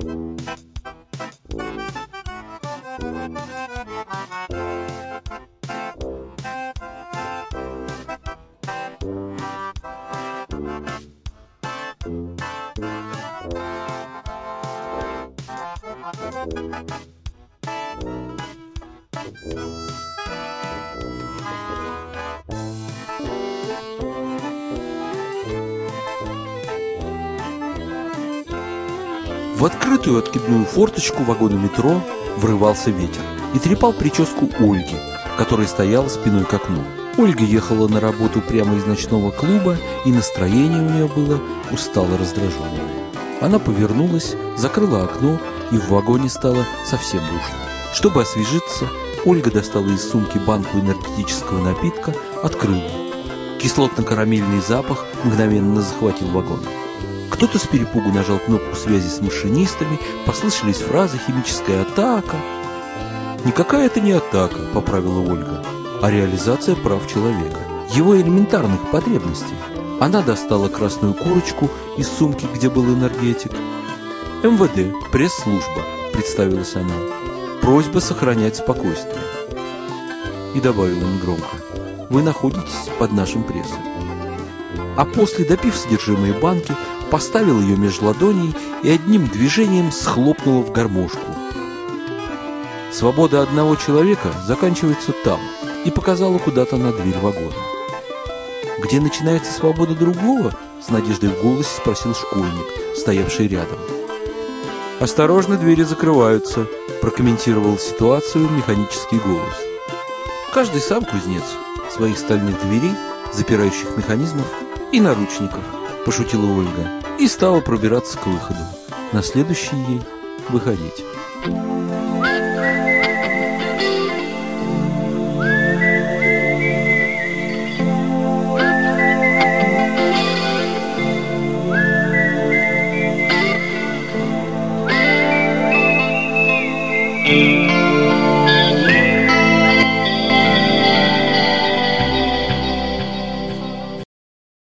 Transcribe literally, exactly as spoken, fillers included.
В открытую откидную форточку вагона метро врывался ветер и трепал прическу Ольги, которая стояла спиной к окну. Ольга ехала на работу прямо из ночного клуба, и настроение у нее было устало-раздраженное. Она повернулась, закрыла окно, и в вагоне стало совсем душно. Чтобы освежиться, Ольга достала из сумки банку энергетического напитка, открыла. Кислотно-карамельный запах мгновенно захватил вагон. Кто-то с перепугу нажал кнопку связи с машинистами, послышались фразы «химическая атака». «Никакая это не атака», — поправила Ольга, «а реализация прав человека, его элементарных потребностей». Она достала красную курочку из сумки, где был энергетик. «эм вэ дэ, пресс-служба», — представилась она. «Просьба сохранять спокойствие». И добавила негромко: «Вы находитесь под нашим прессом». А после, допив содержимое банки, поставил ее между ладоней и одним движением схлопнула в гармошку. «Свобода одного человека заканчивается там», и показала куда-то на дверь вагона. «Где начинается свобода другого?» — с надеждой в голосе спросил школьник, стоявший рядом. «Осторожно, двери закрываются», — прокомментировал ситуацию механический голос. «Каждый сам кузнец своих стальных дверей, запирающих механизмов и наручников», — пошутила Ольга и стала пробираться к выходу. На следующий ей выходить.